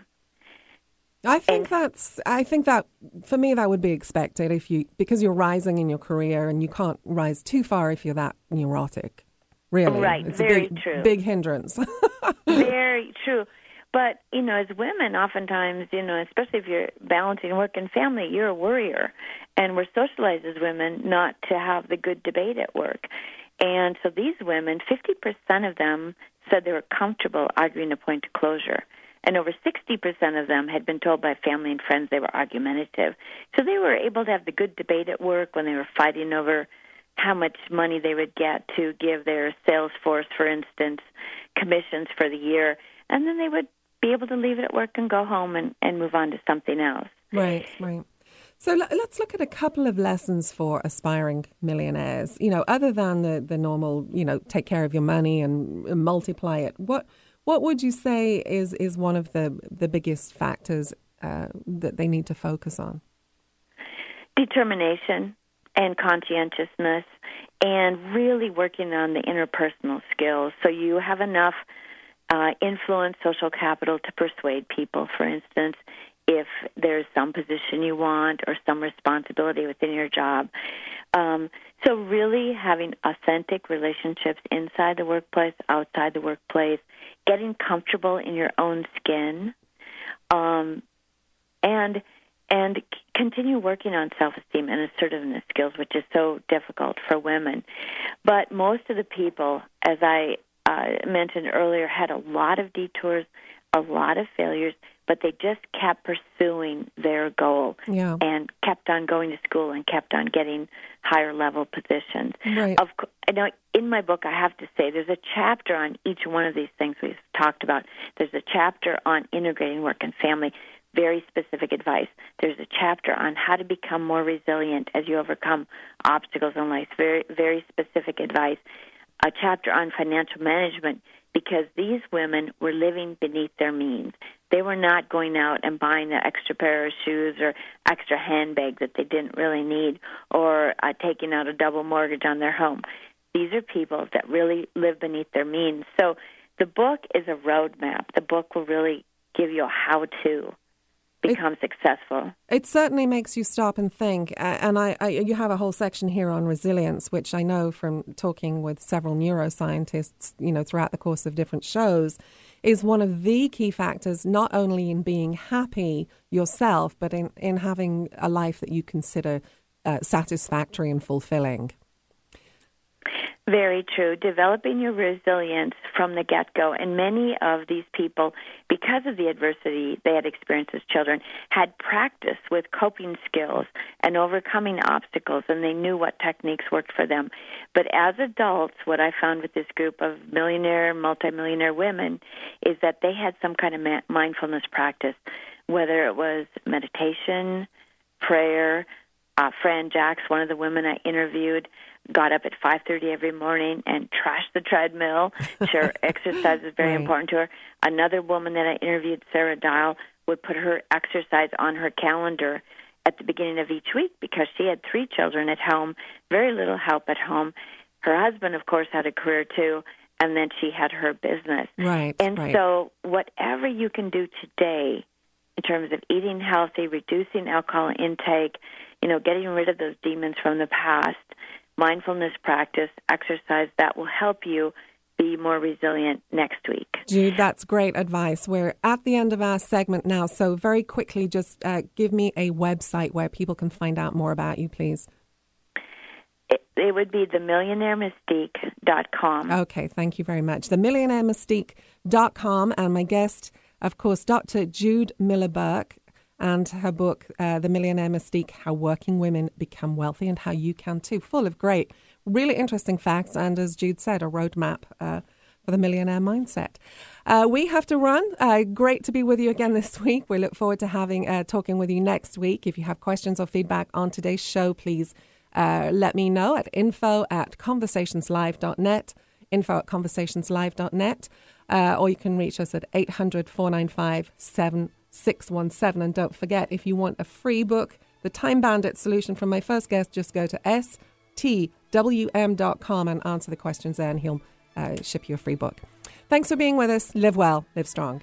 I think that's, I think that, for me, that would be expected if you, because you're rising in your career and you can't rise too far if you're that neurotic. Really. Right, it's very a big, true. big hindrance. Very true. But, you know, as women, oftentimes, you know, especially if you're balancing work and family, you're a worrier. And we're socialized as women not to have the good debate at work. And so these women, fifty percent of them said they were comfortable arguing a point to closure. And over sixty percent of them had been told by family and friends they were argumentative. So they were able to have the good debate at work when they were fighting over how much money they would get to give their sales force, for instance, commissions for the year. And then they would be able to leave it at work and go home and, and move on to something else. Right, right. So l- let's look at a couple of lessons for aspiring millionaires. You know, other than the, the normal, you know, take care of your money and, and multiply it. What what would you say is, is one of the, the biggest factors uh, that they need to focus on? Determination and conscientiousness, and really working on the interpersonal skills. So you have enough uh, influence, social capital to persuade people, for instance, if there's some position you want or some responsibility within your job. Um, so really having authentic relationships inside the workplace, outside the workplace, getting comfortable in your own skin, um, and and c- continue working on self-esteem and assertiveness skills, which is so difficult for women. But most of the people, as I uh, mentioned earlier, had a lot of detours, a lot of failures, but they just kept pursuing their goal yeah. and kept on going to school and kept on getting higher level positions. Right. Of co- I know in my book, I have to say, there's a chapter on each one of these things we've talked about. There's a chapter on integrating work and family, very specific advice. There's a chapter on how to become more resilient as you overcome obstacles in life, very, very specific advice. A chapter on financial management, because these women were living beneath their means. They were not going out and buying an extra pair of shoes or extra handbag that they didn't really need, or uh, taking out a double mortgage on their home. These are people that really live beneath their means. So the book is a roadmap. The book will really give you a how-to become it, successful. It certainly makes you stop and think. Uh, and I, I, you have a whole section here on resilience, which I know from talking with several neuroscientists, you know, throughout the course of different shows, is one of the key factors, not only in being happy yourself, but in, in having a life that you consider uh, satisfactory and fulfilling. Very true. Developing your resilience from the get-go. And many of these people, because of the adversity they had experienced as children, had practice with coping skills and overcoming obstacles, and they knew what techniques worked for them. But as adults, what I found with this group of millionaire, multimillionaire women is that they had some kind of ma- mindfulness practice, whether it was meditation, prayer. Uh, Fran Jacks, one of the women I interviewed, got up at five thirty every morning and trashed the treadmill. Sure, exercise is very right. important to her. Another woman that I interviewed, Sarah Dial, would put her exercise on her calendar at the beginning of each week because she had three children at home, very little help at home. Her husband, of course, had a career too, and then she had her business. Right. And right. so whatever you can do today in terms of eating healthy, reducing alcohol intake, you know, getting rid of those demons from the past, mindfulness practice, exercise that will help you be more resilient next week. Jude, that's great advice. We're at the end of our segment now, so very quickly, just uh, give me a website where people can find out more about you, please. It, it would be the millionaire mystique dot com. Okay, thank you very much. the millionaire mystique dot com, and my guest, of course, Doctor Jude Miller-Burke, and her book, uh, The Millionaire Mystique, How Working Women Become Wealthy and How You Can Too, full of great, really interesting facts, and as Jude said, a roadmap uh, for the millionaire mindset. Uh, we have to run. Uh, great to be with you again this week. We look forward to having uh, talking with you next week. If you have questions or feedback on today's show, please uh, let me know at info at conversationslive dot net, info at conversationslive dot net, uh, or you can reach us at eight hundred, four nine five, seven six one seven. And don't forget, if you want a free book, The Time Bandit Solution from my first guest, just go to S T W M dot com and answer the questions there, and he'll uh, ship you a free book. Thanks for being with us. Live well, live strong.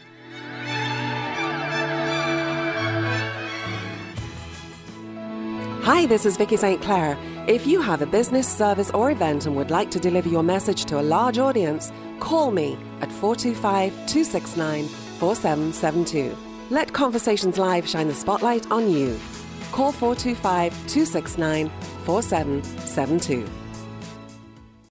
Hi, this is Vicky Saint Clair. If you have a business, service or event and would like to deliver your message to a large audience, call me at four two five, two six nine, four seven seven two. Let Conversations Live shine the spotlight on you. Call four two five, two six nine, four seven seven two.